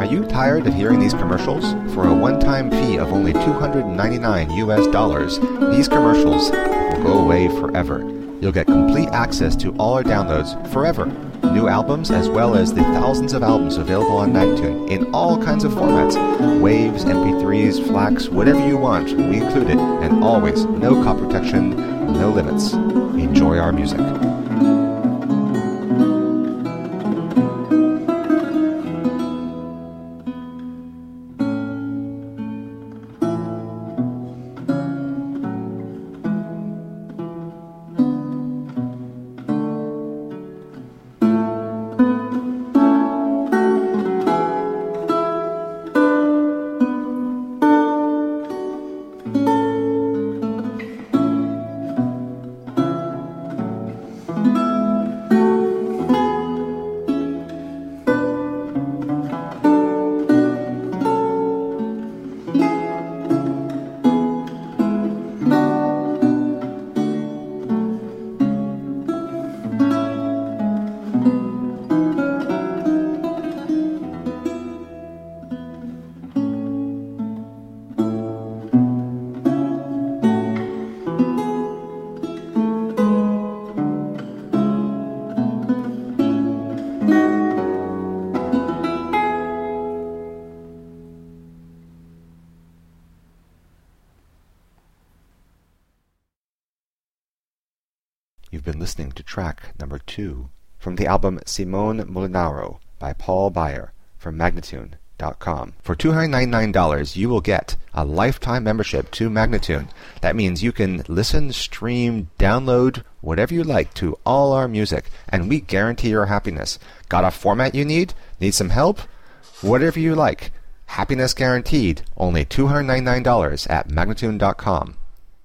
Are you tired of hearing these commercials? For a one-time fee of only $299 these commercials will go away forever. You'll get complete access to all our downloads forever. New albums as well as the thousands of albums available on Magnatune in all kinds of formats. Waves, MP3s, FLACs, whatever you want, we include it. And always, no copy protection, no limits. Enjoy our music. You've been listening to track number 2 from the album Simone Molinaro by Paul Beyer from Magnatune.com. For $299, you will get a lifetime membership to Magnatune. That means you can listen, stream, download, whatever you like to all our music, and we guarantee your happiness. Got a format you need? Need some help? Whatever you like. Happiness guaranteed. Only $299 at Magnatune.com.